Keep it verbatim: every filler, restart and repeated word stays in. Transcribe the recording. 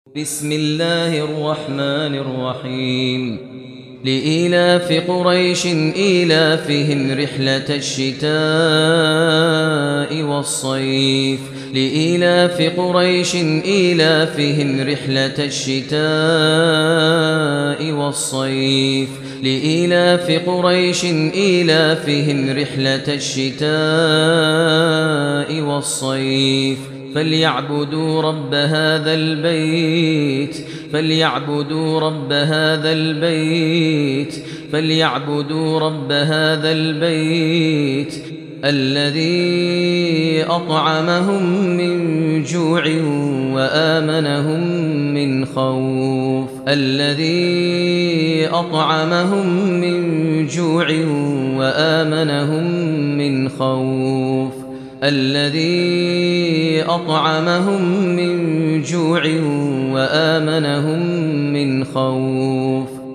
بسم الله الرحمن الرحيم لإيلاف قريش إيلافهم رحلة الشتاء والصيف لإيلاف قريش إيلافهم رحلة الشتاء والصيف لإيلاف قريش إيلافهم رحلة الشتاء والصيف فليعبدوا رب هذا البيت فليعبدوا رب هذا البيت فليعبدوا رب هذا البيت الذي أطعمهم من جوع وآمنهم من خوف الذي أطعمهم من جوع وآمنهم من خوف الذي أطعمهم من جوع وآمنهم من خوف